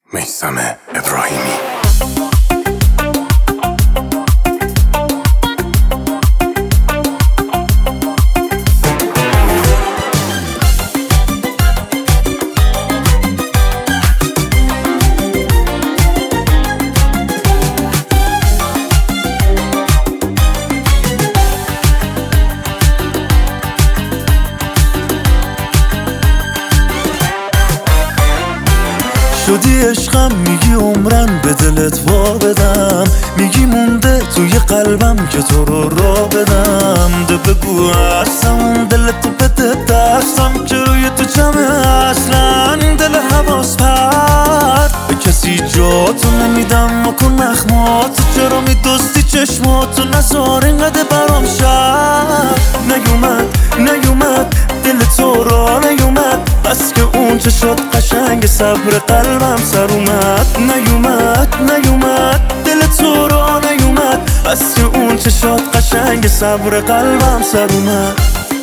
میثم ابراهیمی. شدی عشقم، میگی عمرن به دلت وا بدم، میگی مونده توی قلبم که تو رو را بدم. ده بگو هستم دلتو بده دستم که روی تو جمعه اصلا دل حواس پرد به کسی جاتو نمیدم. مکن نخمات چرا میدوستی چشماتو نزار اینقدر برام شد. نیومد دل تو را نیومد، بس که اون چه شد قشنگ صبر قلبم سر اومد. نیومد دل تو را نیومد، بس که اون چه شد قشنگ صبر قلبم سر اومد.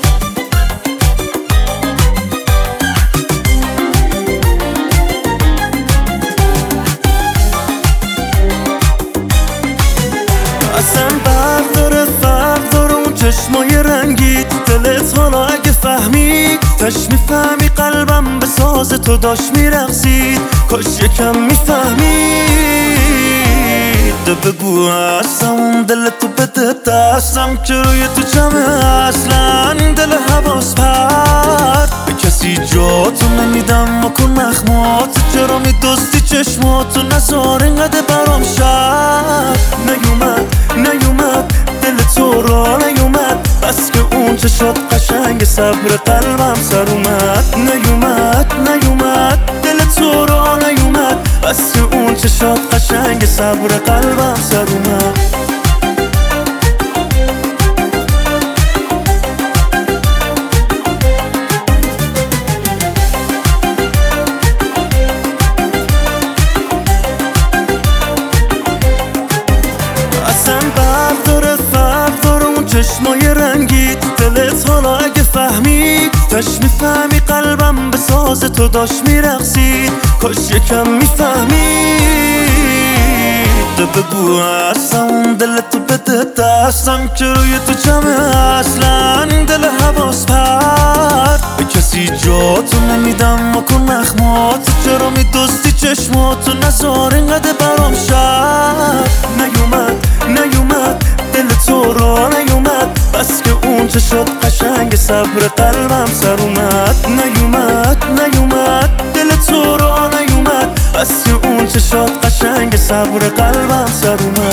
اصلا فرق داره اون چشمای رنگی دلت، حالا اگه فهمید تش میفهمی قلبم به ساز تو داشت میرقصید. کاش یکم میفهمید. ده بگو هستم دلتو بده دستم که روی تو جمعه اصلا دل حواس پرد به کسی جاتو نمیدم. مکن نخمات چرا میدوستی چشماتو نزار اینقدر برام شد. نیومد دل تو را نیومد، بس که اون چه شد قشنگ صبر قلبم سر اومد. نیومد دل تو را نیومد، بس که اون چه شد قشنگ صبر قلبم سر اومد. چشمای رنگی دلت، حالا اگه فهمید تش میفهمی قلبم به ساز تو داشت میرقصید. کاش یکم میفهمید. ده بگو هستم دلتو بده دستم که روی تو جمعه اصلا دل حواس پرد به کسی جاتو نمیدم. مکن نخمات چرا میدوستی چشماتو نزار اینقدر برام شد. نیومد دل تو را نیومد، بس که اون چه شد قشنگ صبر قلبم سر اومد. نیومد دل تو را نیومد، بس که اون چه شد قشنگ صبر قلبم سر اومد.